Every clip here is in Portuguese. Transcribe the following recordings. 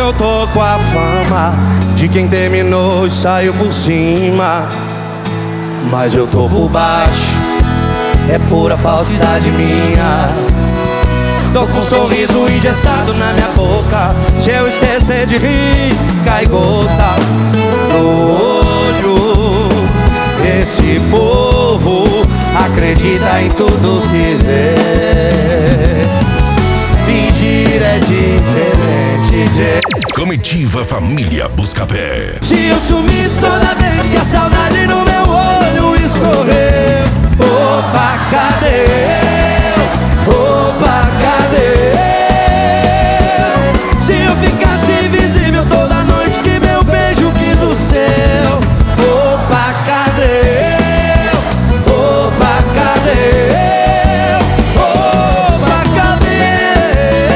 eu tô com a fama de quem terminou e saiu por cima, mas eu tô por baixo, é pura falsidade minha. Tô com um sorriso engessado na minha boca, se eu esquecer de rir, cai gota no olho. Esse povo acredita em tudo que vê, fingir é diferente de... Comitiva Família Buscapé. Se eu sumisse toda vez que a saudade no meu olho escorreu, opa, cadê eu? Opa, cadê eu? Se eu ficasse invisível toda noite que meu beijo quis o céu, opa, cadê eu? Opa, cadê eu? Opa, cadê?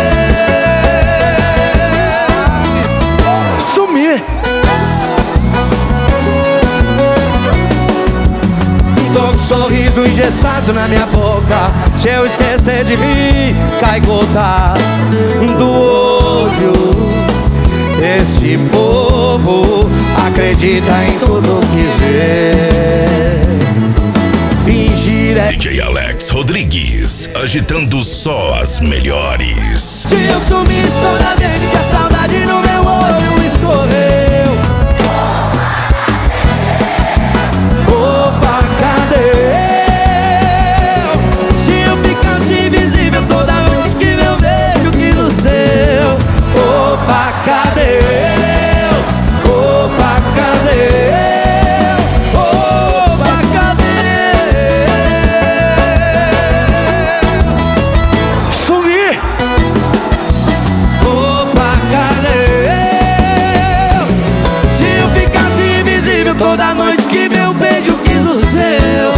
Sumir. Tô com um sorriso engessado na minha boca, se eu esquecer de rir, cai gota do olho. Esse povo acredita em tudo que vê, fingir é... DJ Alex Rodrigues, agitando só as melhores. Se eu sumisse toda vez que a saudade no meu olho escorreu, opa, cadê eu? Se eu ficasse invisível toda noite que meu beijo quis o seu, opa, cadê eu? Opa, cadê eu? Opa, cadê? Sumir. Opa, cadê eu? Se eu ficasse invisível toda noite que meu beijo quis o seu,